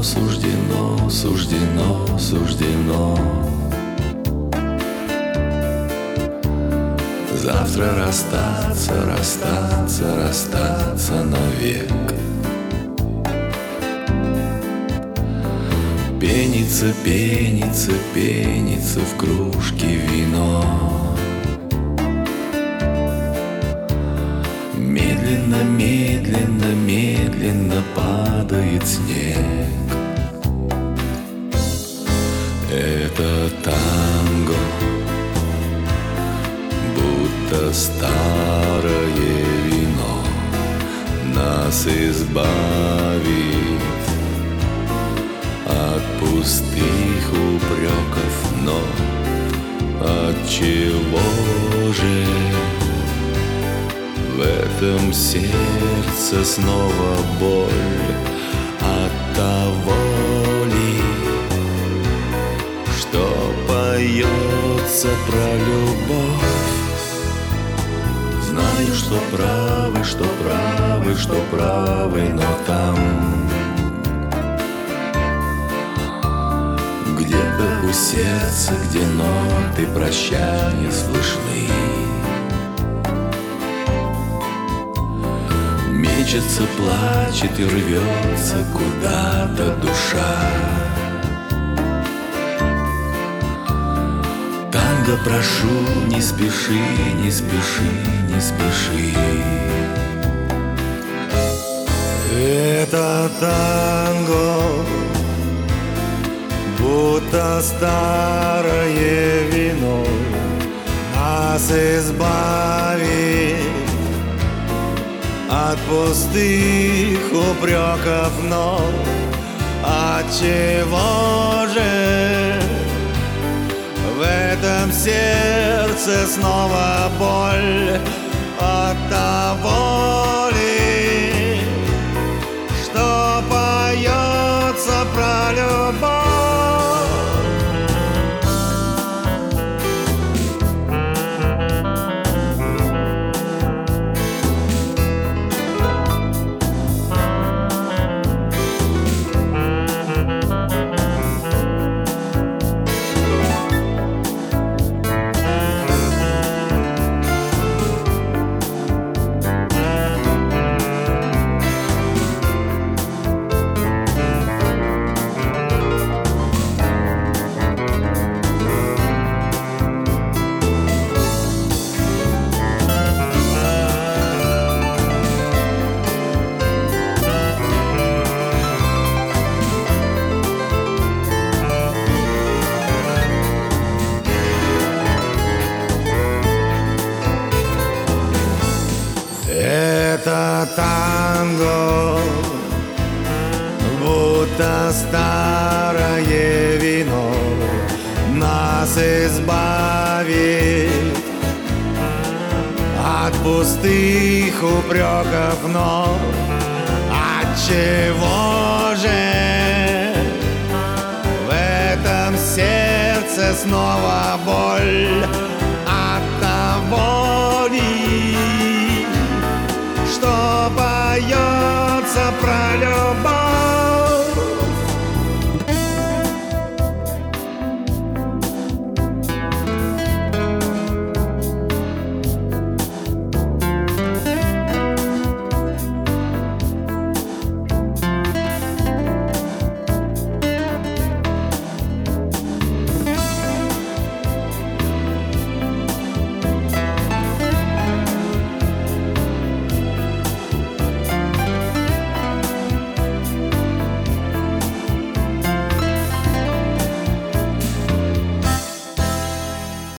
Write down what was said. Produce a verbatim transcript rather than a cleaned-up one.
суждено, суждено, суждено. Завтра расстаться, расстаться, расстаться навек. Пенится, пенится, пенится в кружке вино. Медленно, медленно, медленно падает снег. Это танго, будто старое вино, нас избавит от пустых упреков, но от чего же в этом сердце снова боль? От того ли, что поется про любовь? Знаю, что правы, что правы, что правы, но там где-то у сердца, где ноты прощания слышны, мечется, плачет и рвется куда-то душа. Танго, прошу, не спеши, не спеши, не спеши. Это танго, будто старое вино, нас избавит от пустых упреков, но от чего же в этом сердце снова боль? От того ли, что поется про любовь? Это танго, будто старое вино, нас избавит от пустых упреков, но от чего же в этом сердце снова боль?